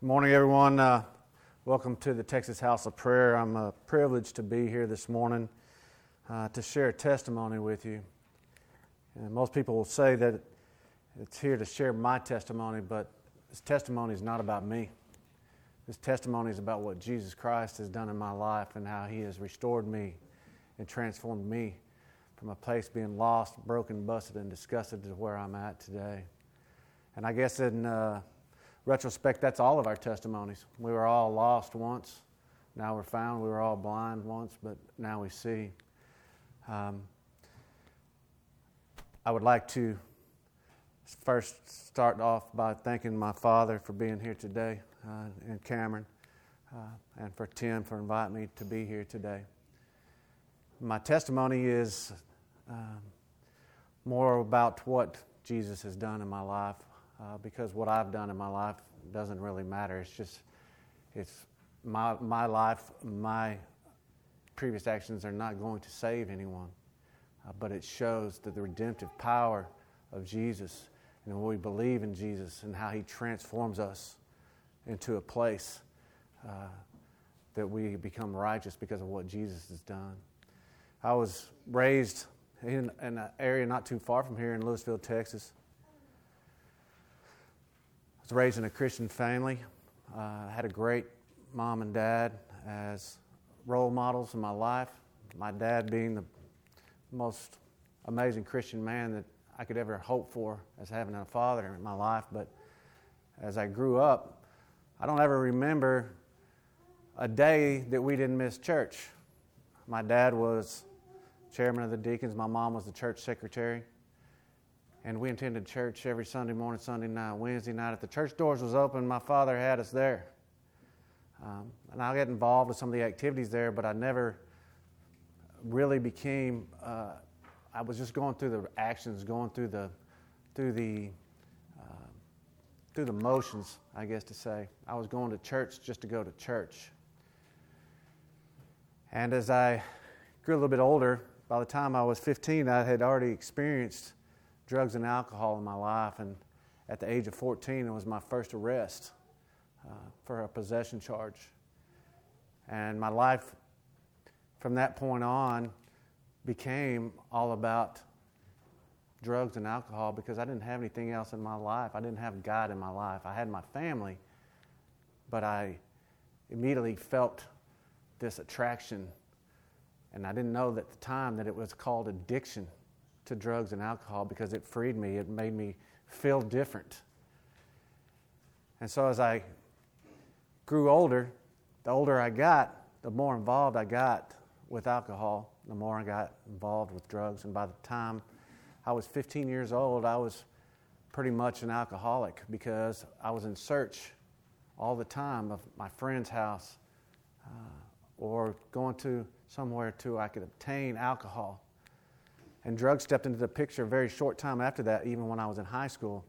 Good morning, everyone. Welcome to the Texas House of Prayer. I'm privileged to be here this morning to share a testimony with you. And most people will say that it's here to share my testimony, but this testimony is not about me. This testimony is about what Jesus Christ has done in my life and how He has restored me and transformed me from a place being lost, broken, busted, and disgusted to where I'm at today. And I guess in retrospect, that's all of our testimonies. We were all lost once. Now we're found. We were all blind once, but now we see. I would like to first start off by thanking my father for being here today, and Cameron, and for Tim for inviting me to be here today. My testimony is more about what Jesus has done in my life. Because what I've done in my life doesn't really matter. It's my life, my previous actions are not going to save anyone. But it shows that the redemptive power of Jesus, and when we believe in Jesus and how He transforms us into a place that we become righteous because of what Jesus has done. I was raised in an area not too far from here in Lewisville, Texas. I was raised in a Christian family. I had a great mom and dad as role models in my life. My dad being the most amazing Christian man that I could ever hope for as having a father in my life. But as I grew up, I don't ever remember a day that we didn't miss church. My dad was chairman of the deacons. My mom was the church secretary. And we attended church every Sunday morning, Sunday night, Wednesday night. If the church doors was open, my father had us there. And I got involved with some of the activities there, but I never really became. I was just going through the actions, going through the motions, I guess to say. I was going to church just to go to church. And as I grew a little bit older, by the time I was 15, I had already experienced drugs and alcohol in my life, and at the age of 14, it was my first arrest for a possession charge. And my life from that point on became all about drugs and alcohol because I didn't have anything else in my life. I didn't have God in my life. I had my family, but I immediately felt this attraction, and I didn't know at the time that it was called addiction to drugs and alcohol because it freed me. It made me feel different. And so as I grew older, the older I got, the more involved I got with alcohol, the more I got involved with drugs. And by the time I was 15 years old, I was pretty much an alcoholic because I was in search all the time of my friend's house or going to somewhere I could obtain alcohol. And drugs stepped into the picture a very short time after that, even when I was in high school.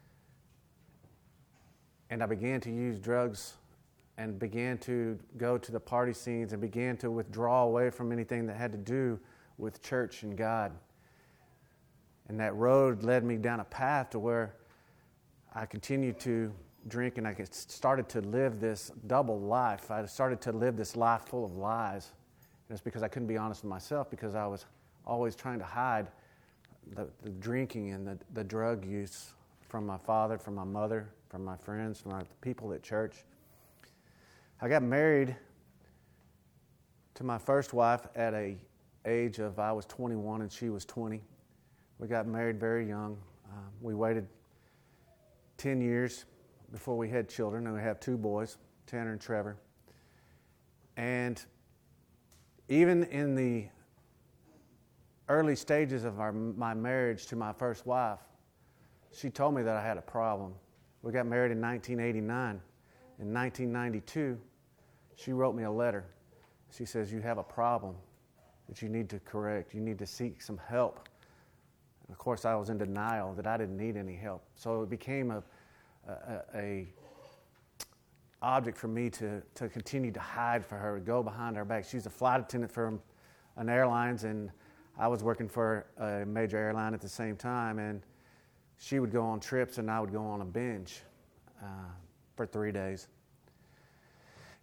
And I began to use drugs and began to go to the party scenes and began to withdraw away from anything that had to do with church and God. And that road led me down a path to where I continued to drink, and I started to live this double life. I started to live this life full of lies. And it's because I couldn't be honest with myself because I was always trying to hide the drinking and the drug use from my father, from my mother, from my friends, from the people at church. I got married to my first wife at a age of, I was 21 and she was 20. We got married very young. We waited 10 years before we had children, and we have two boys, Tanner and Trevor. And even in the early stages of my marriage to my first wife, she told me that I had a problem. We got married in 1989. In 1992, she wrote me a letter. She says, "You have a problem that you need to correct. You need to seek some help." And of course, I was in denial that I didn't need any help. So it became a object for me to continue to hide for her, go behind her back. She's a flight attendant for an airlines, and I was working for a major airline at the same time, and she would go on trips and I would go on a binge for 3 days.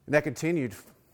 And that continued.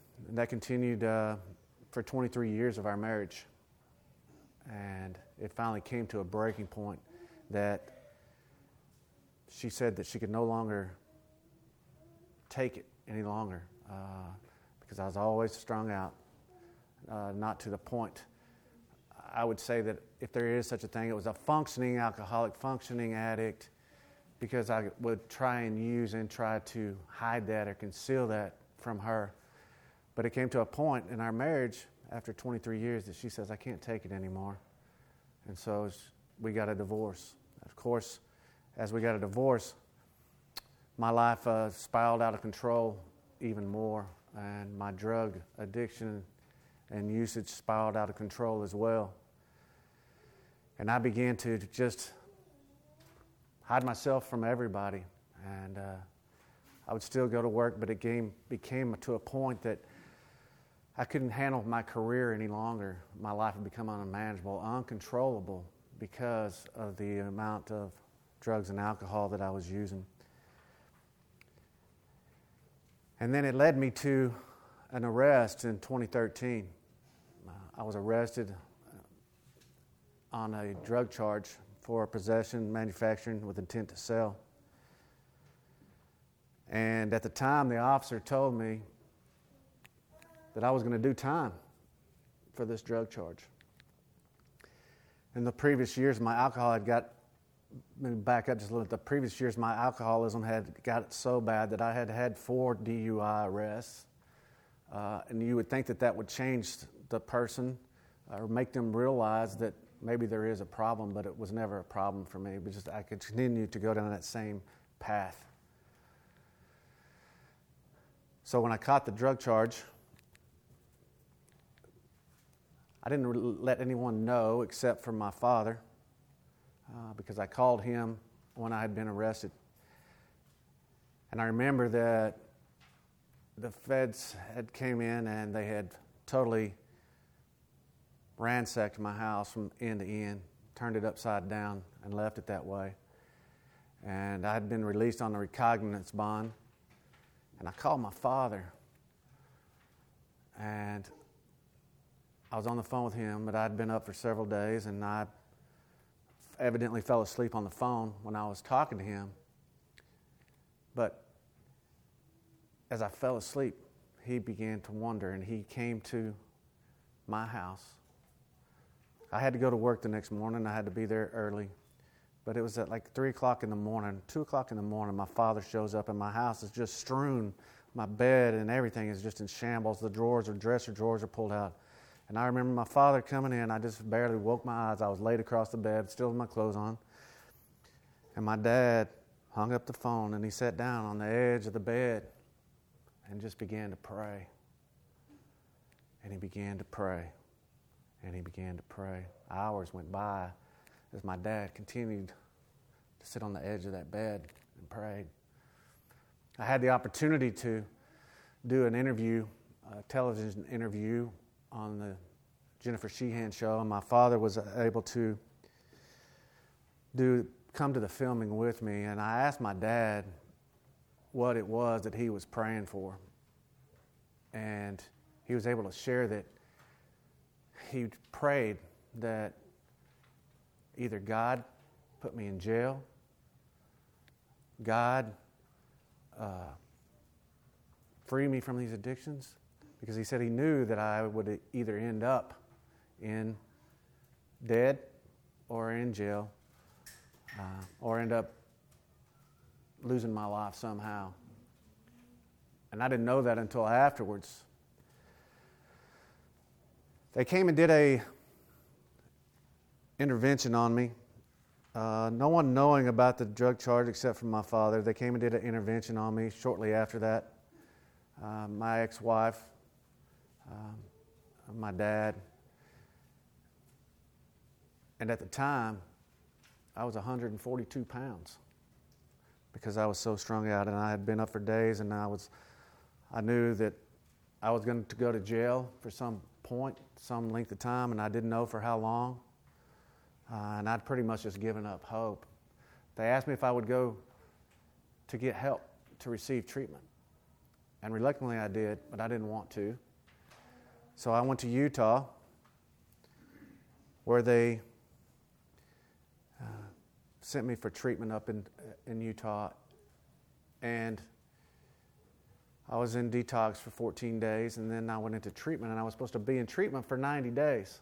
For 23 years of our marriage. And it finally came to a breaking point that she said that she could no longer take it any longer because I was always strung out, not to the point. I would say that if there is such a thing, it was a functioning alcoholic, functioning addict, because I would try and use and try to hide that or conceal that from her. But it came to a point in our marriage after 23 years that she says, I can't take it anymore. And so we got a divorce. Of course, as we got a divorce, my life spiraled out of control even more, and my drug addiction and usage spiraled out of control as well. And I began to just hide myself from everybody. And I would still go to work, but it became to a point that I couldn't handle my career any longer. My life had become unmanageable, uncontrollable because of the amount of drugs and alcohol that I was using. And then it led me to an arrest in 2013. I was arrested on a drug charge for possession, manufacturing with intent to sell. And at the time, the officer told me that I was going to do time for this drug charge. In the previous years, my alcohol had got, let me back up just a little bit. The previous years, my alcoholism had got so bad that I had had 4 DUI arrests. And you would think that that would change the person or make them realize that maybe there is a problem, but it was never a problem for me. But just I could continue to go down that same path. So when I caught the drug charge, I didn't let anyone know except for my father because I called him when I had been arrested. And I remember that the feds had came in and they had totally ransacked my house from end to end, turned it upside down and left it that way. And I had been released on a recognizance bond. And I called my father. And I was on the phone with him, but I'd been up for several days, and I evidently fell asleep on the phone when I was talking to him. But as I fell asleep, he began to wonder, and he came to my house. I had to go to work the next morning. I had to be there early. But it was at like 3 o'clock in the morning, 2 o'clock in the morning, my father shows up, and my house is just strewn. My bed and everything is just in shambles. The dresser drawers are pulled out. And I remember my father coming in. I just barely woke my eyes. I was laid across the bed, still with my clothes on. And my dad hung up the phone, and he sat down on the edge of the bed and just began to pray. And he began to pray. And he began to pray. Hours went by as my dad continued to sit on the edge of that bed and prayed. I had the opportunity to do an interview, a television interview on the Jennifer Sheehan show, and my father was able to come to the filming with me, and I asked my dad what it was that he was praying for. And he was able to share that he prayed that either God put me in jail, God free me from these addictions, because he said he knew that I would either end up in dead or in jail or end up losing my life somehow. And I didn't know that until afterwards. They came and did a intervention on me. No one knowing about the drug charge except for my father. They came and did an intervention on me shortly after that. My ex-wife, my dad. And at the time, I was 142 pounds because I was so strung out, and I had been up for days, and I knew that I was going to go to jail for some point, some length of time, and I didn't know for how long. And I'd pretty much just given up hope. They asked me if I would go to get help to receive treatment. And reluctantly I did, but I didn't want to. So I went to Utah, where they sent me for treatment up in Utah. And I was in detox for 14 days, and then I went into treatment, and I was supposed to be in treatment for 90 days.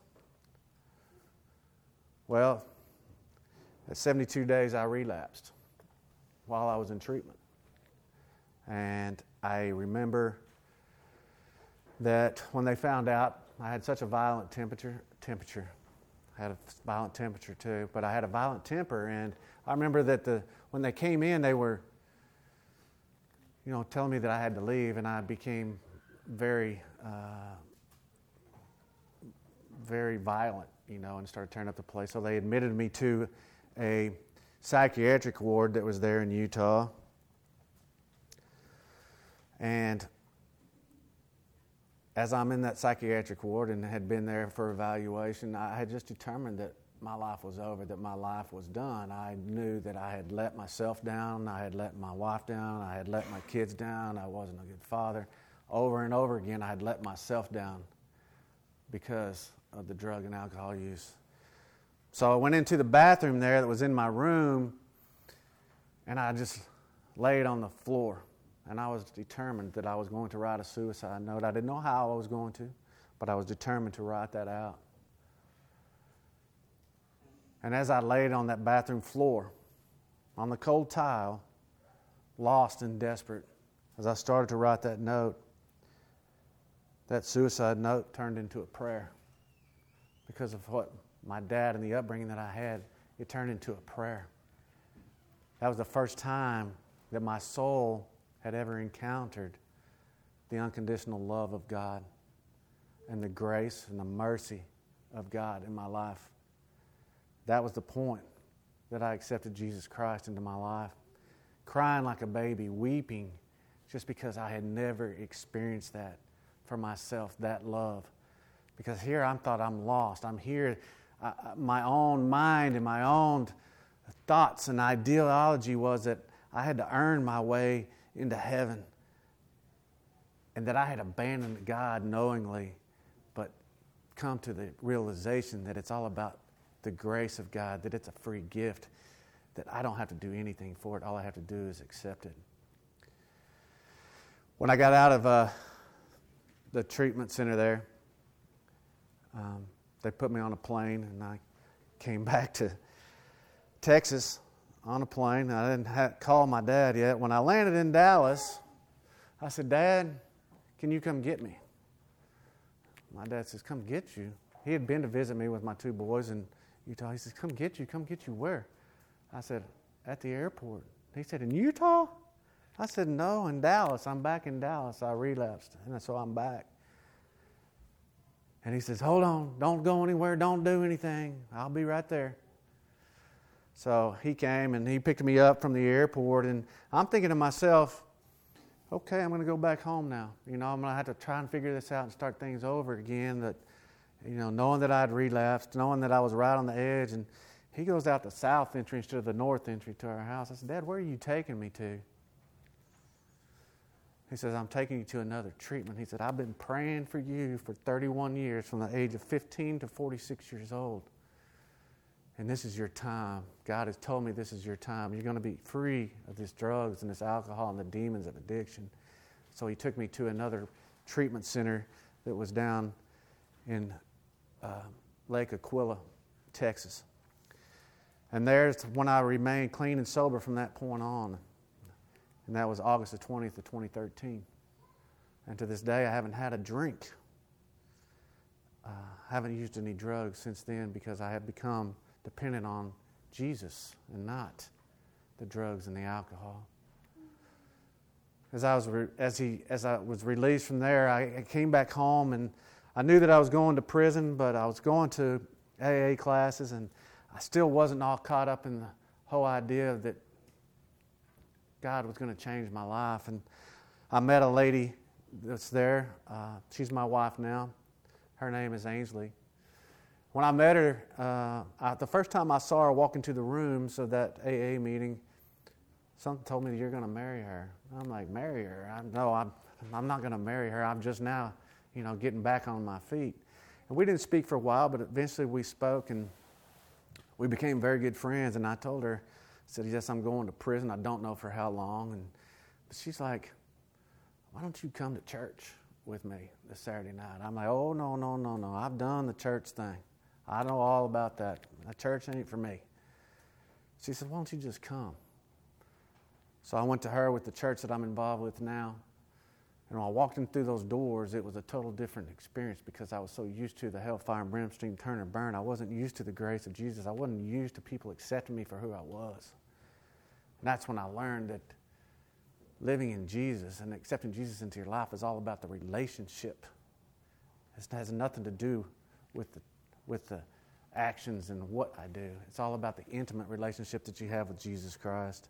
Well, at 72 days, I relapsed while I was in treatment. And I remember that when they found out, I had such a violent temperature. I had a violent temperature too, but I had a violent temper. And I remember that when they came in, they were, telling me that I had to leave, and I became very, very violent, and started tearing up the place. So they admitted me to a psychiatric ward that was there in Utah. And as I'm in that psychiatric ward and had been there for evaluation, I had just determined that my life was over, that my life was done. I knew that I had let myself down, I had let my wife down, I had let my kids down, I wasn't a good father. Over and over again, I had let myself down because of the drug and alcohol use. So I went into the bathroom there that was in my room, and I just laid on the floor. And I was determined that I was going to write a suicide note. I didn't know how I was going to, but I was determined to write that out. And as I laid on that bathroom floor, on the cold tile, lost and desperate, as I started to write that note, that suicide note turned into a prayer. Because of what my dad and the upbringing that I had, it turned into a prayer. That was the first time that my soul had ever encountered the unconditional love of God and the grace and the mercy of God in my life. That was the point that I accepted Jesus Christ into my life. Crying like a baby, weeping, just because I had never experienced that for myself, that love. Because here I thought I'm lost. I'm here, my own mind and my own thoughts and ideology was that I had to earn my way into heaven, and that I had abandoned God knowingly, but come to the realization that it's all about the grace of God, that it's a free gift, that I don't have to do anything for it. All I have to do is accept it. When I got out of the treatment center there, they put me on a plane, and I came back to Texas on a plane. I didn't call my dad yet. When I landed in Dallas, I said, "Dad, can you come get me?" My dad says, "Come get you?" He had been to visit me with my two boys in Utah. He says, "Come get you? Come get you where?" I said, "At the airport." He said, "In Utah?" I said, "No, in Dallas. I'm back in Dallas. I relapsed, and so I'm back." And he says, "Hold on. Don't go anywhere. Don't do anything. I'll be right there." So he came and he picked me up from the airport, and I'm thinking to myself, okay, I'm going to go back home now. I'm going to have to try and figure this out and start things over again. That, knowing that I'd relapsed, knowing that I was right on the edge. And he goes out the south entry instead of the north entry to our house. I said, "Dad, where are you taking me to?" He says, "I'm taking you to another treatment." He said, "I've been praying for you for 31 years, from the age of 15 to 46 years old. And this is your time. God has told me this is your time. You're going to be free of these drugs and this alcohol and the demons of addiction." So he took me to another treatment center that was down in Lake Aquila, Texas. And there's when I remained clean and sober from that point on. And that was August the 20th of 2013. And to this day, I haven't had a drink. Haven't used any drugs since then, because I have become dependent on Jesus and not the drugs and the alcohol. As I was released from there, I came back home, and I knew that I was going to prison, but I was going to AA classes, and I still wasn't all caught up in the whole idea that God was going to change my life. And I met a lady that's there. She's my wife now. Her name is Ainsley. When I met her, the first time I saw her walk into the rooms of that AA meeting, something told me that you're going to marry her. I'm like, marry her? I'm not going to marry her. I'm just now, getting back on my feet. And we didn't speak for a while, but eventually we spoke, and we became very good friends. And I told her, I said, yes, I'm going to prison. I don't know for how long. But she's like, why don't you come to church with me this Saturday night? I'm like, oh, no. I've done the church thing. I know all about that. The church ain't for me. She said, why don't you just come? So I went to her with the church that I'm involved with now. And when I walked in through those doors, it was a total different experience because I was so used to the hellfire and brimstone, turn and burn. I wasn't used to the grace of Jesus. I wasn't used to people accepting me for who I was. And that's when I learned that living in Jesus and accepting Jesus into your life is all about the relationship. It has nothing to do with the actions and what I do. It's all about the intimate relationship that you have with Jesus Christ.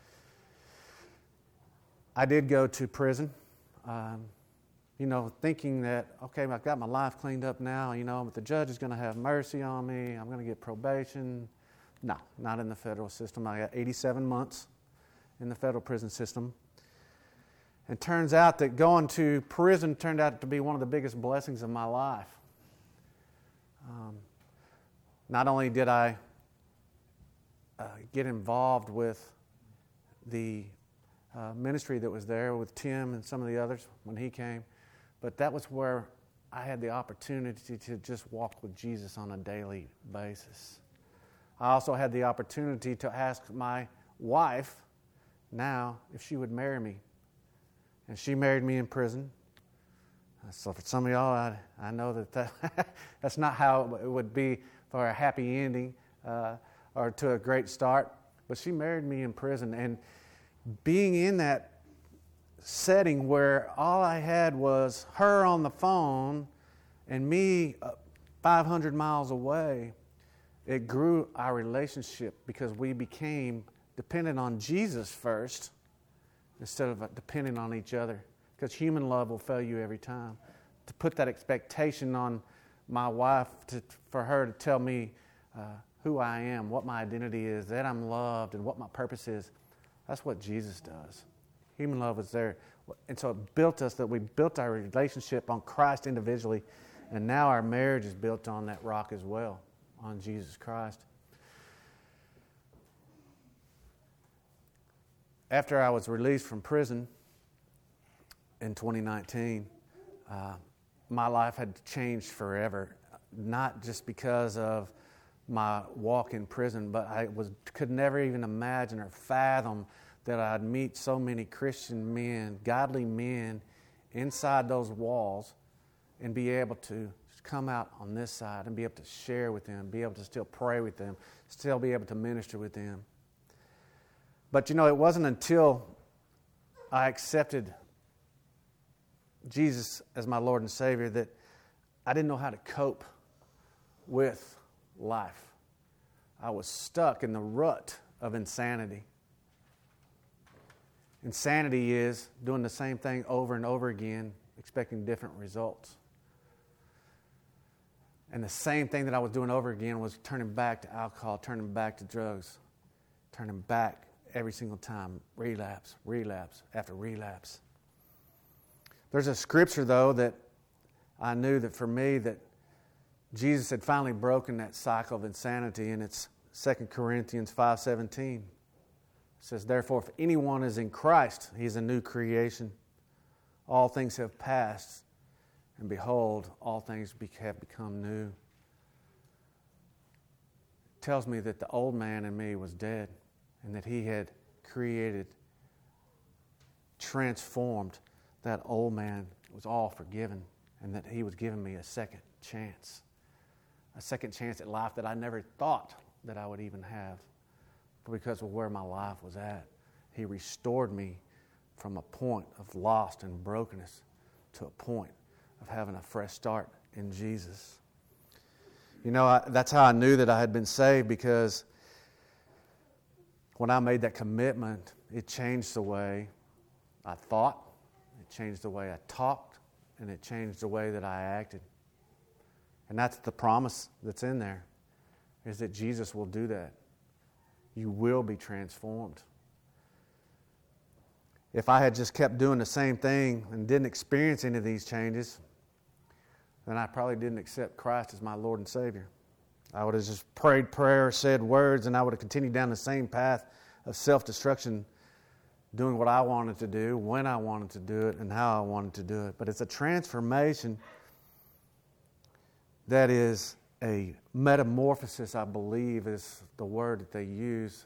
I did go to prison, thinking that, okay, I've got my life cleaned up now, but the judge is going to have mercy on me. I'm going to get probation. No, not in the federal system. I got 87 months in the federal prison system. It turns out that going to prison turned out to be one of the biggest blessings of my life. Not only did I get involved with the ministry that was there with Tim and some of the others when he came, but that was where I had the opportunity to just walk with Jesus on a daily basis. I also had the opportunity to ask my wife now if she would marry me. And she married me in prison. So for some of y'all, I know that that's not how it would be for a happy ending or to a great start. But she married me in prison. And being in that setting where all I had was her on the phone and me 500 miles away, it grew our relationship because we became dependent on Jesus first instead of depending on each other. Because human love will fail you every time. To put that expectation on my wife, for her to tell me who I am, what my identity is, that I'm loved, and what my purpose is, that's what Jesus does. Human love was there. And so it built us, that we built our relationship on Christ individually, and now our marriage is built on that rock as well, on Jesus Christ. After I was released from prison in 2019, my life had changed forever. Not just because of my walk in prison, but I could never even imagine or fathom that I'd meet so many Christian men, godly men, inside those walls and be able to come out on this side and be able to share with them, be able to still pray with them, still be able to minister with them. But it wasn't until I accepted Jesus as my Lord and Savior that I didn't know how to cope with life. I was stuck in the rut of insanity. Insanity is doing the same thing over and over again, expecting different results. And the same thing that I was doing over again was turning back to alcohol, turning back to drugs, turning back every single time, relapse after relapse. There's a scripture, though, that I knew that for me that Jesus had finally broken that cycle of insanity, and it's 2 Corinthians 5:17. It says, therefore, if anyone is in Christ, he is a new creation. All things have passed, and behold, all things have become new. It tells me that the old man in me was dead, and that he had created, transformed that old man, was all forgiven, and that he was giving me a second chance at life that I never thought that I would even have, because of where my life was at. He restored me from a point of lost and brokenness to a point of having a fresh start in Jesus. That's how I knew that I had been saved, because when I made that commitment, it changed the way I thought, it changed the way I talked, and it changed the way that I acted. And that's the promise that's in there, is that Jesus will do that. You will be transformed. if I had just kept doing the same thing and didn't experience any of these changes, then I probably didn't accept Christ as my Lord and Savior. I would have just prayed prayers, said words, and I would have continued down the same path of self-destruction, doing what I wanted to do, when I wanted to do it, and how I wanted to do it. But it's a transformation that is a metamorphosis, I believe, is the word that they use.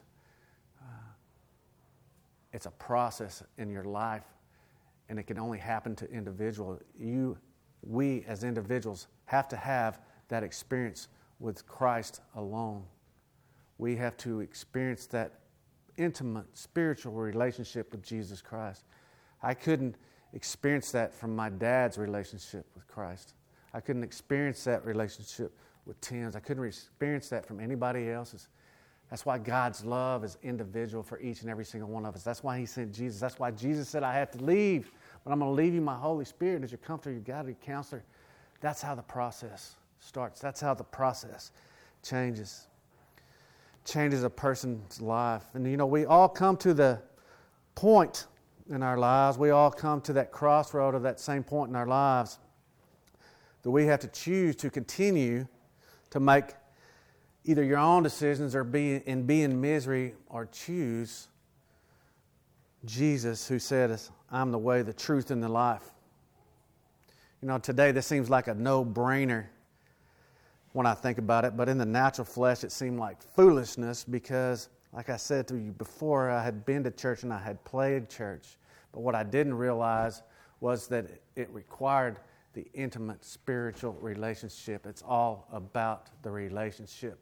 It's a process in your life, and it can only happen to individuals. We as individuals have to have that experience with Christ alone. We have to experience that intimate spiritual relationship with Jesus Christ. I couldn't experience that from my dad's relationship with Christ. I couldn't experience that relationship with Tim's. I couldn't experience that from anybody else's. That's why God's love is individual for each and every single one of us. That's why He sent Jesus. That's why Jesus said, I have to leave, but I'm going to leave you my Holy Spirit as your comforter, your guide, your counselor. That's how the process starts. That's how the process changes a person's life. And we all come to the point in our lives, we all come to that crossroad of that same point in our lives that we have to choose to continue to make either your own decisions or be in misery, or choose Jesus, who said, I'm the way, the truth, and the life. Today this seems like a no-brainer when I think about it, but in the natural flesh it seemed like foolishness because, like I said to you before, I had been to church and I had played church. But what I didn't realize was that it required the intimate spiritual relationship. It's all about the relationship.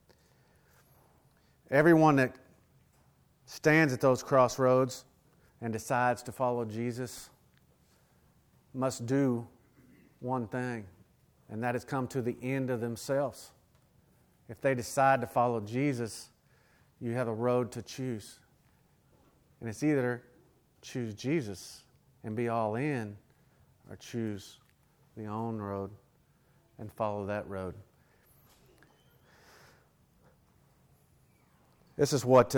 Everyone that stands at those crossroads and decides to follow Jesus must do one thing, and that is come to the end of themselves. If they decide to follow Jesus, you have a road to choose. And it's either choose Jesus and be all in, or choose the own road and follow that road. This is what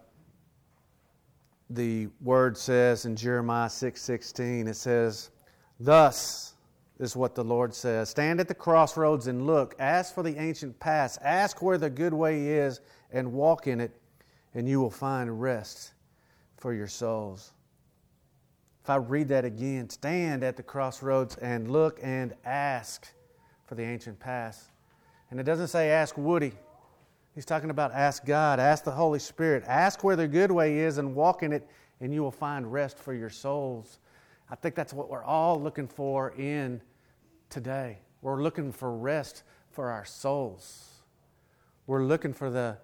the word says in Jeremiah 6:16. It says, thus is what the Lord says, stand at the crossroads and look, ask for the ancient paths, ask where the good way is and walk in it, and you will find rest for your souls. If I read that again, stand at the crossroads and look and ask for the ancient paths. And it doesn't say ask Woody. He's talking about ask God, ask the Holy Spirit, ask where the good way is and walk in it, and you will find rest for your souls. I think that's what we're all looking for in today. We're looking for rest for our souls. We're looking for the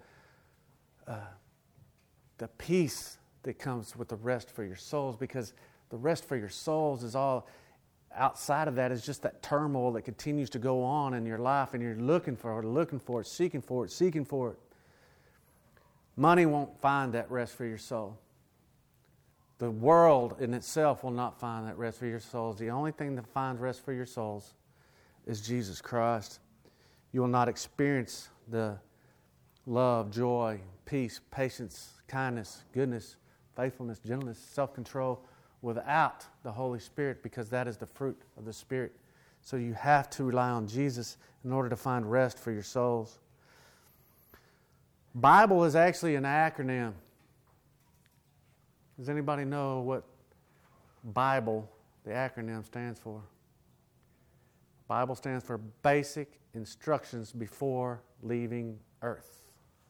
peace that comes with the rest for your souls, because the rest for your souls is all outside of that, is just that turmoil that continues to go on in your life, and you're looking for it, seeking for it. Money won't find that rest for your soul. The world in itself will not find that rest for your souls. The only thing that finds rest for your souls is Jesus Christ. You will not experience the love, joy, peace, patience, kindness, goodness, faithfulness, gentleness, self-control without the Holy Spirit, because that is the fruit of the Spirit. So you have to rely on Jesus in order to find rest for your souls. Bible is actually an acronym. Does anybody know what Bible, the acronym, stands for? Bible stands for Basic Instructions Before Leaving Earth.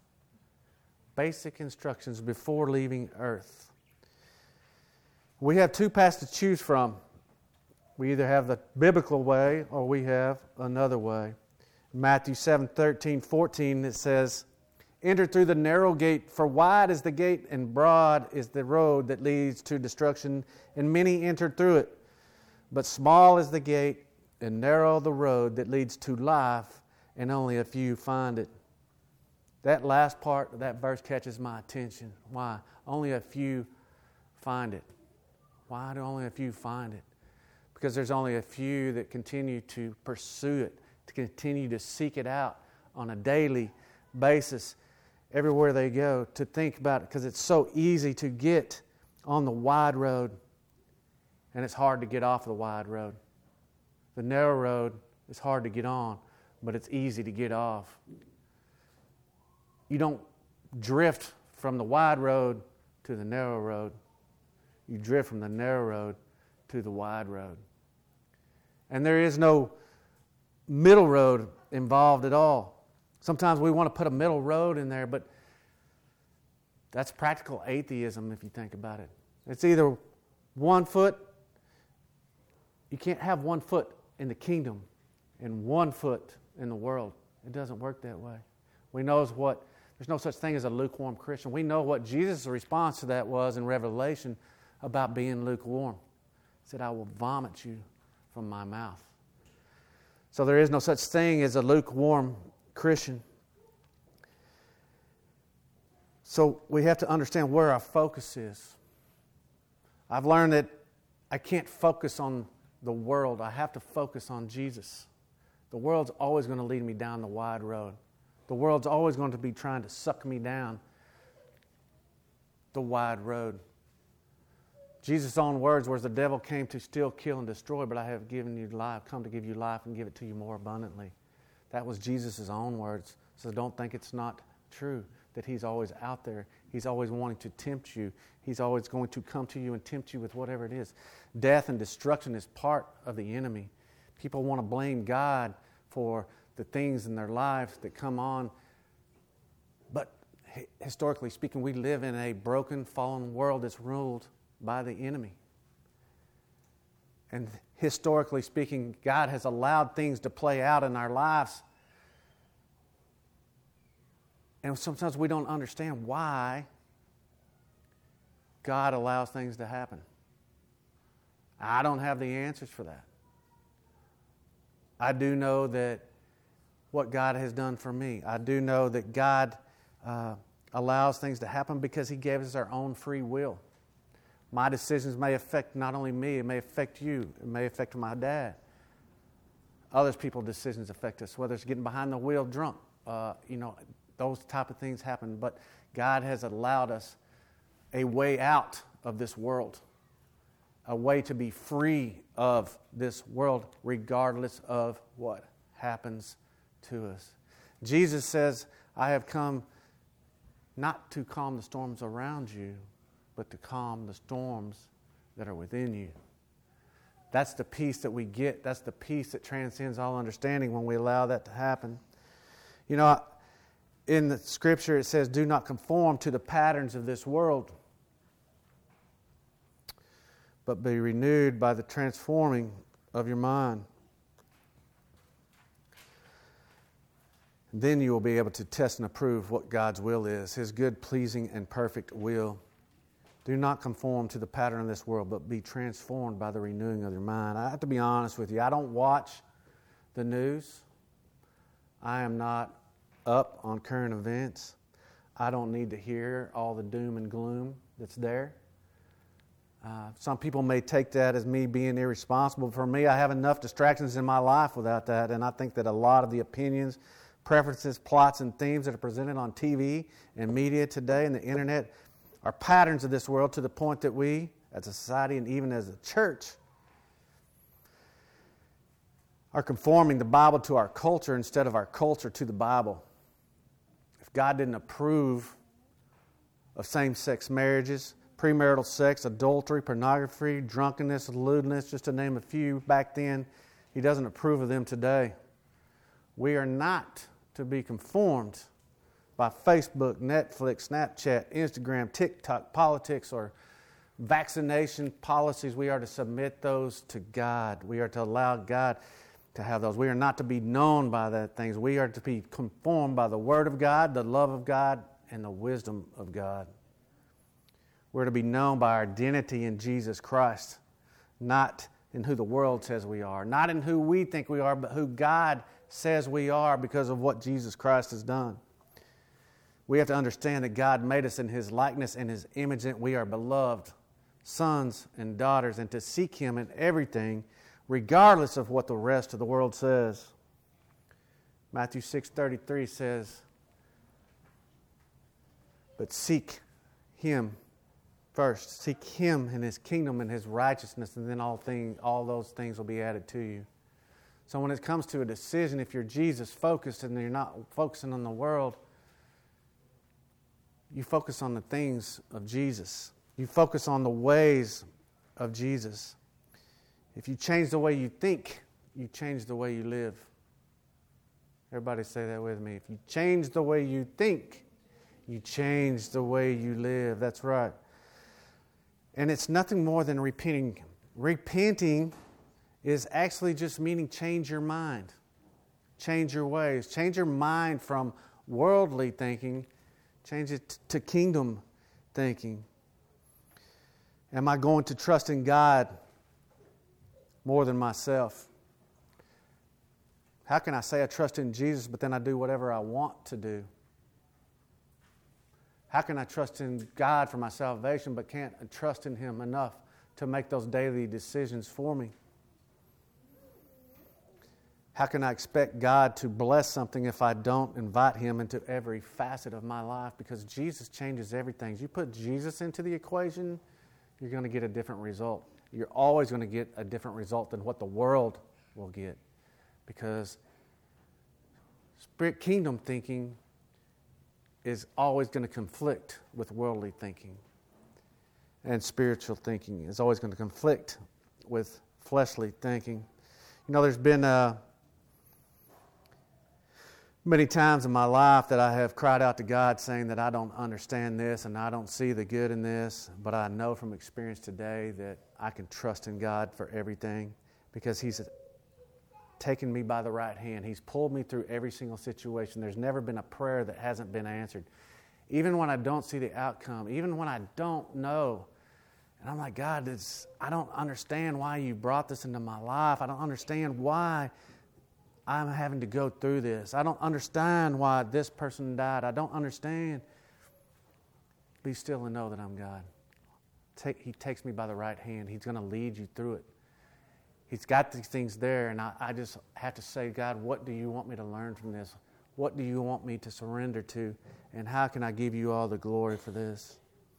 Basic instructions before leaving Earth. We have two paths to choose from. We either have the biblical way or we have another way. Matthew 7:13-14, it says, enter through the narrow gate, for wide is the gate and broad is the road that leads to destruction, and many enter through it. But small is the gate and narrow the road that leads to life, and only a few find it. That last part of that verse catches my attention. Why? Only a few find it. Why do only a few find it? Because there's only a few that continue to pursue it, to continue to seek it out on a daily basis everywhere they go, to think about it, because it's so easy to get on the wide road, and it's hard to get off the wide road. The narrow road is hard to get on, but it's easy to get off. You don't drift from the wide road to the narrow road. You drift from the narrow road to the wide road. And there is no middle road involved at all. Sometimes we want to put a middle road in there, but that's practical atheism if you think about it. It's either one foot. You can't have 1 foot in the kingdom and 1 foot in the world. It doesn't work that way. We know there's no such thing as a lukewarm Christian. We know what Jesus' response to that was in Revelation about being lukewarm. He said, I will vomit you from my mouth. So there is no such thing as a lukewarm Christian. So we have to understand where our focus is. I've learned that I can't focus on the world. I have to focus on Jesus. The world's always going to lead me down the wide road. The world's always going to be trying to suck me down the wide road. Jesus' own words was, the devil came to steal, kill, and destroy, but I have given you life, come to give you life and give it to you more abundantly. That was Jesus' own words. So don't think it's not true that he's always out there. He's always wanting to tempt you. He's always going to come to you and tempt you with whatever it is. Death and destruction is part of the enemy. People want to blame God for the things in their lives that come on. But historically speaking, we live in a broken, fallen world that's ruled by the enemy. And historically speaking, God has allowed things to play out in our lives. And sometimes we don't understand why God allows things to happen. I don't have the answers for that. I do know that what God has done for me. I do know that God allows things to happen because He gave us our own free will. My decisions may affect not only me, it may affect you, it may affect my dad. Other people's decisions affect us, whether it's getting behind the wheel drunk. Those type of things happen. But God has allowed us a way out of this world, a way to be free of this world regardless of what happens to us. Jesus says, I have come not to calm the storms around you, but to calm the storms that are within you. That's the peace that we get. That's the peace that transcends all understanding when we allow that to happen. In the Scripture it says, do not conform to the patterns of this world, but be renewed by the transforming of your mind. Then you will be able to test and approve what God's will is, His good, pleasing, and perfect will. Do not conform to the pattern of this world, but be transformed by the renewing of your mind. I have to be honest with you. I don't watch the news. I am not up on current events. I don't need to hear all the doom and gloom that's there. Some people may take that as me being irresponsible. For me, I have enough distractions in my life without that, and I think that a lot of the opinions, preferences, plots, and themes that are presented on TV and media today and the internet are patterns of this world to the point that we, as a society and even as a church, are conforming the Bible to our culture instead of our culture to the Bible. If God didn't approve of same-sex marriages, premarital sex, adultery, pornography, drunkenness, lewdness, just to name a few back then, He doesn't approve of them today. We are not to be conformed by Facebook, Netflix, Snapchat, Instagram, TikTok, politics, or vaccination policies. We are to submit those to God. We are to allow God to have those. We are not to be known by that things. We are to be conformed by the Word of God, the love of God, and the wisdom of God. We're to be known by our identity in Jesus Christ, not in who the world says we are, not in who we think we are, but who God says we are because of what Jesus Christ has done. We have to understand that God made us in His likeness and His image, and we are beloved sons and daughters, and to seek Him in everything, regardless of what the rest of the world says. Matthew 6:33 says, but seek Him first. Seek Him and His kingdom and His righteousness, and then all those things will be added to you. So when it comes to a decision, if you're Jesus focused and you're not focusing on the world, you focus on the things of Jesus. You focus on the ways of Jesus. If you change the way you think, you change the way you live. Everybody say that with me. If you change the way you think, you change the way you live. That's right. And it's nothing more than repenting. Repenting is actually just meaning change your mind. Change your ways. Change your mind from worldly thinking. Change it to kingdom thinking. Am I going to trust in God more than myself? How can I say I trust in Jesus, but then I do whatever I want to do? How can I trust in God for my salvation, but can't trust in Him enough to make those daily decisions for me? How can I expect God to bless something if I don't invite Him into every facet of my life? Because Jesus changes everything. You put Jesus into the equation, you're going to get a different result. You're always going to get a different result than what the world will get. Because spirit kingdom thinking is always going to conflict with worldly thinking. And spiritual thinking is always going to conflict with fleshly thinking. You know, there's been many times in my life that I have cried out to God saying that I don't understand this and I don't see the good in this, but I know from experience today that I can trust in God for everything because He's taken me by the right hand. He's pulled me through every single situation. There's never been a prayer that hasn't been answered. Even when I don't see the outcome, even when I don't know, and I'm like, God, I don't understand why you brought this into my life. I don't understand why I'm having to go through this. I don't understand why this person died. I don't understand. Be still and know that I'm God. He takes me by the right hand. He's going to lead you through it. He's got these things there, and I just have to say, God, what do you want me to learn from this? What do you want me to surrender to? And how can I give you all the glory for this?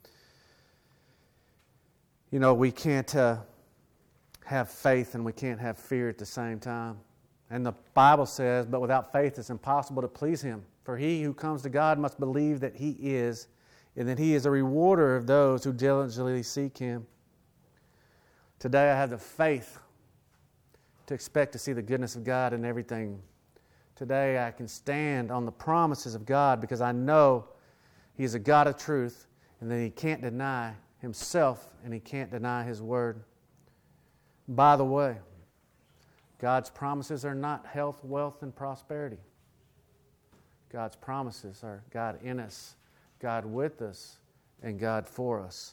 You know, we can't have faith and we can't have fear at the same time. And the Bible says, but without faith it's impossible to please Him. For he who comes to God must believe that He is, and that He is a rewarder of those who diligently seek Him. Today I have the faith to expect to see the goodness of God in everything. Today I can stand on the promises of God because I know He is a God of truth and that He can't deny Himself and He can't deny His word. By the way, God's promises are not health, wealth, and prosperity. God's promises are God in us, God with us, and God for us.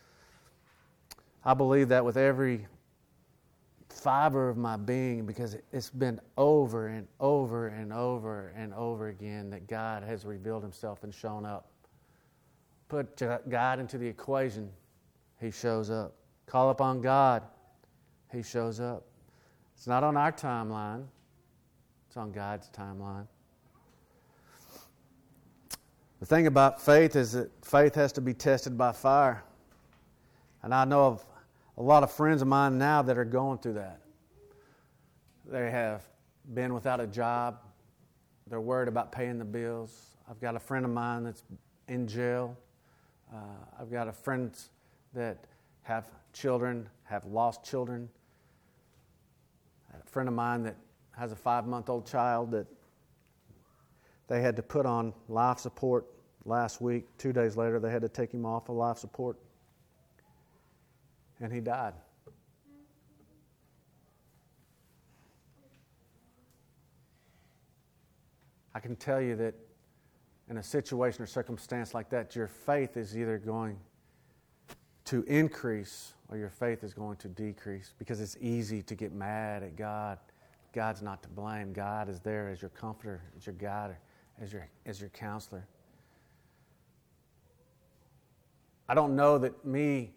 I believe that with every fiber of my being because it's been over and over and over and over again that God has revealed Himself and shown up. Put God into the equation, He shows up. Call upon God, He shows up. It's not on our timeline, it's on God's timeline. The thing about faith is that faith has to be tested by fire. And I know of a lot of friends of mine now that are going through that. They have been without a job. They're worried about paying the bills. I've got a friend of mine that's in jail. I've got friends that have children, have lost children. A friend of mine that has a 5-month-old child that they had to put on life support last week. 2 days later, they had to take him off of life support. And he died. I can tell you that in a situation or circumstance like that, your faith is either going to increase or your faith is going to decrease because it's easy to get mad at God. God's not to blame. God is there as your comforter, as your guide, as your counselor. I don't know that me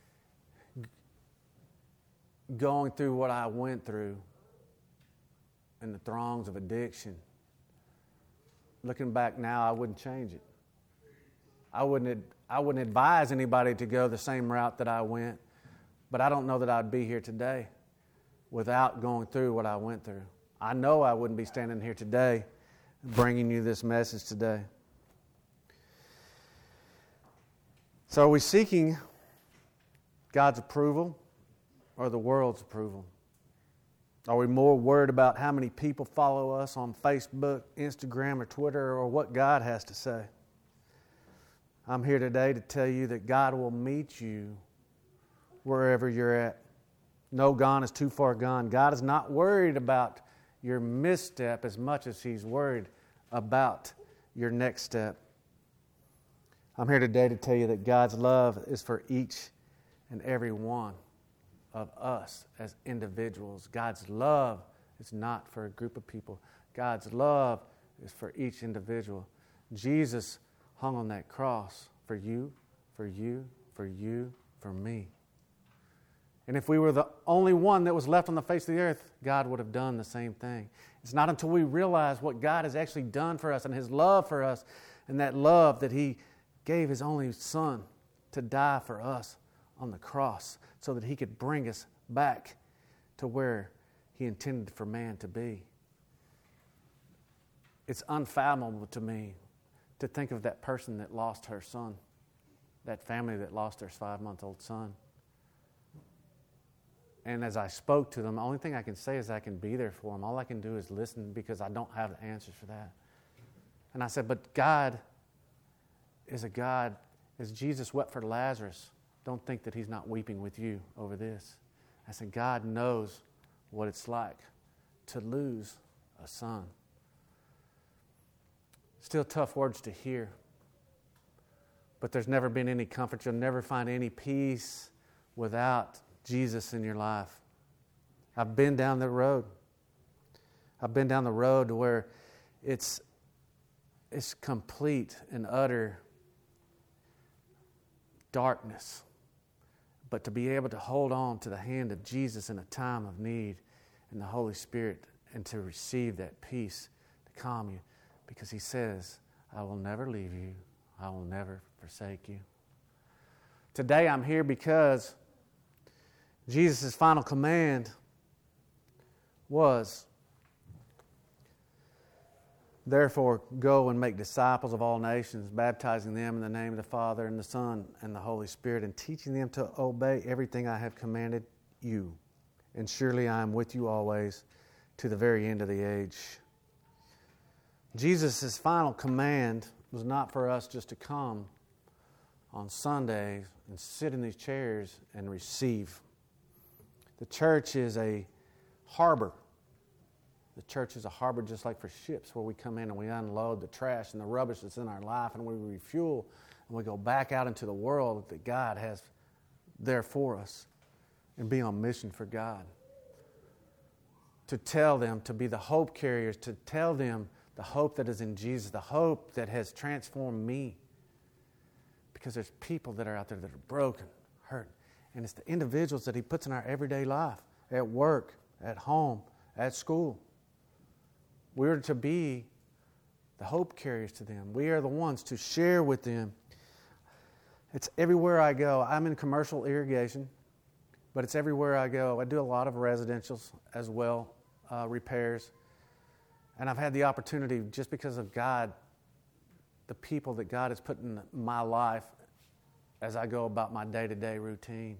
going through what I went through in the throngs of addiction, looking back now, I wouldn't change it. I wouldn't I wouldn't advise anybody to go the same route that I went, but I don't know that I'd be here today without going through what I went through. I know I wouldn't be standing here today bringing you this message today. So are we seeking God's approval or the world's approval? Are we more worried about how many people follow us on Facebook, Instagram, or Twitter, or what God has to say? I'm here today to tell you that God will meet you wherever you're at. No gone is too far gone. God is not worried about your misstep as much as He's worried about your next step. I'm here today to tell you that God's love is for each and every one of us as individuals. God's love is not for a group of people. God's love is for each individual. Jesus hung on that cross for you, for you, for you, for me. And if we were the only one that was left on the face of the earth, God would have done the same thing. It's not until we realize what God has actually done for us and His love for us, and that love that He gave His only Son to die for us on the cross so that He could bring us back to where He intended for man to be. It's unfathomable to me to think of that person that lost her son, that family that lost their 5-month-old son. And as I spoke to them, the only thing I can say is I can be there for them. All I can do is listen because I don't have the answers for that. And I said, but God is a God, as Jesus wept for Lazarus, don't think that He's not weeping with you over this. I said, God knows what it's like to lose a son. Still tough words to hear. But there's never been any comfort. You'll never find any peace without Jesus in your life. I've been down the road. I've been down the road to where it's complete and utter darkness. But to be able to hold on to the hand of Jesus in a time of need and the Holy Spirit and to receive that peace to calm you, because He says, I will never leave you. I will never forsake you. Today I'm here because Jesus' final command was, therefore, go and make disciples of all nations, baptizing them in the name of the Father and the Son and the Holy Spirit, and teaching them to obey everything I have commanded you. And surely I am with you always to the very end of the age. Jesus' final command was not for us just to come on Sundays and sit in these chairs and receive. The church is a harbor. The church is a harbor just like for ships, where we come in and we unload the trash and the rubbish that's in our life, and we refuel and we go back out into the world that God has there for us and be on mission for God. To tell them, to be the hope carriers, to tell them the hope that is in Jesus, the hope that has transformed me. Because there's people that are out there that are broken, hurt. And it's the individuals that He puts in our everyday life, at work, at home, at school. We're to be the hope carriers to them. We are the ones to share with them. It's everywhere I go. I'm in commercial irrigation, but it's everywhere I go. I do a lot of residentials as well, repairs. And I've had the opportunity, just because of God, the people that God has put in my life as I go about my day-to-day routine.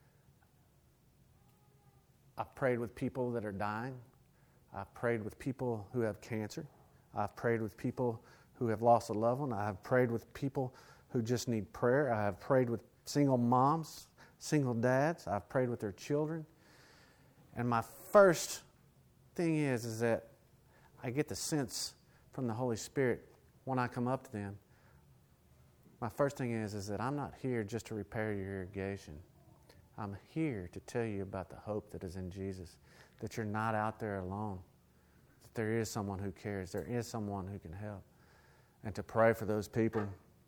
I've prayed with people that are dying. I've prayed with people who have cancer. I've prayed with people who have lost a loved one. I have prayed with people who just need prayer. I have prayed with single moms, single dads. I've prayed with their children. And my first thing is that I get the sense from the Holy Spirit when I come up to them. My first thing is that I'm not here just to repair your irrigation. I'm here to tell you about the hope that is in Jesus, that you're not out there alone, that there is someone who cares, there is someone who can help, and to pray for those people.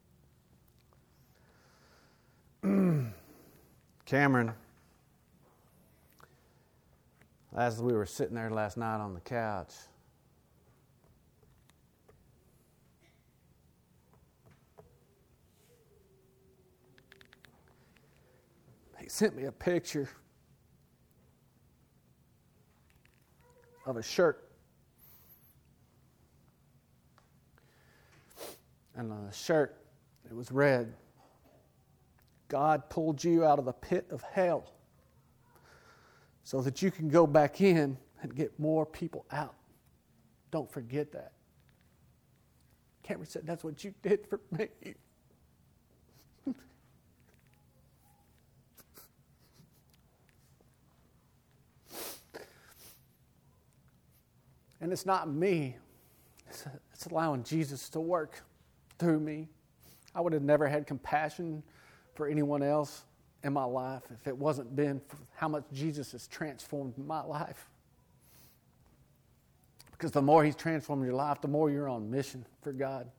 Cameron, as we were sitting there last night on the couch, sent me a picture of a shirt. And on the shirt, it was red. God pulled you out of the pit of hell so that you can go back in and get more people out. Don't forget that. Cameron said, that's what you did for me. And it's not me. It's allowing Jesus to work through me. I would have never had compassion for anyone else in my life if it wasn't been for how much Jesus has transformed my life. Because the more He's transformed your life, the more you're on mission for God.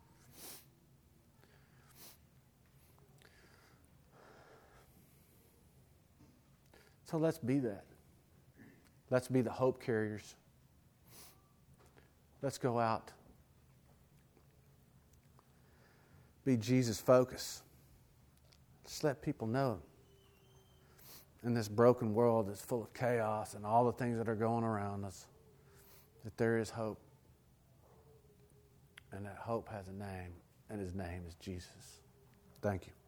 So let's be that. Let's be the hope carriers. Let's go out. Be Jesus focused. Just let people know in this broken world that's full of chaos and all the things that are going around us that there is hope. And that hope has a name, and His name is Jesus. Thank you.